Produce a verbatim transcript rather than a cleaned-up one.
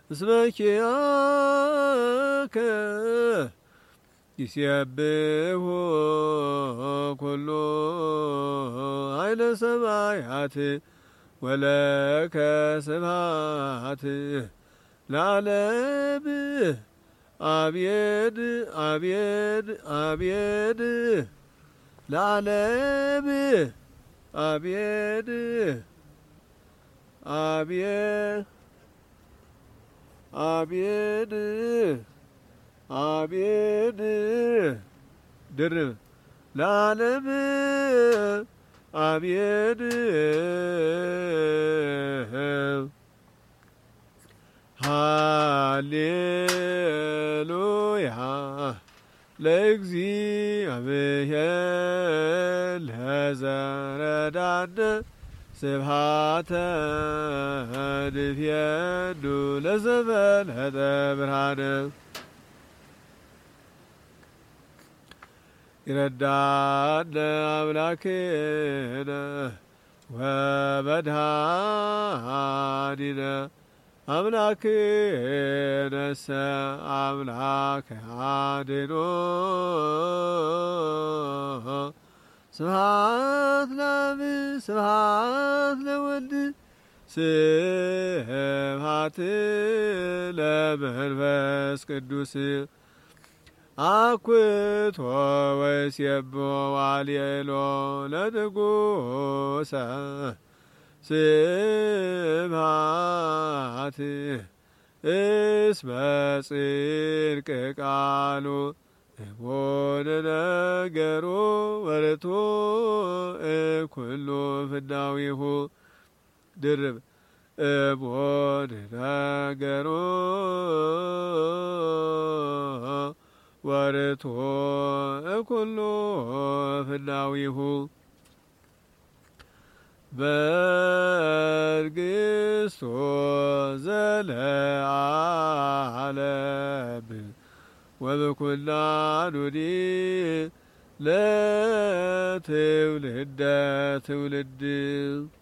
እስመኪያከ ይሴብሖ ኩሉ ኃይለ ሰማያት ወለከ ስብሐት ለዓለም አብየድ አብየድ አብየድ ለዓለም አብየድ አብየድ አብየድ አብየድ ድርብ ለዓለም አብየድ ሃሌሉያ ለእግዚአብሔር ለዘረዳነ ስብሐተ ንፍየዱ ለዘበለጠ ብርሃነ ይረዳነ አምላክነ ወመድኃኒነ አምላክነሰ አምላከ አድኅኖ ስብሐት ለአብ ስብሐት ለወልድ ስብሐት ለመንፈስ ቅዱስ አኩቶ ወሴብሖ ወሃሌሎ ለንጉሠ ስብሐት እስመ ጽድቅ ቃሉ እሙን ነገሩ ወርቱዕ እምኩሉ ፍዳዊሁ ድርብ እሙን ነገሩ ወርቱዕ እምኩሉ ፍዳዊሁ መንግሥቱ ዘለዓለም ወበኩናኑኒ ለትውልደ ትውልድ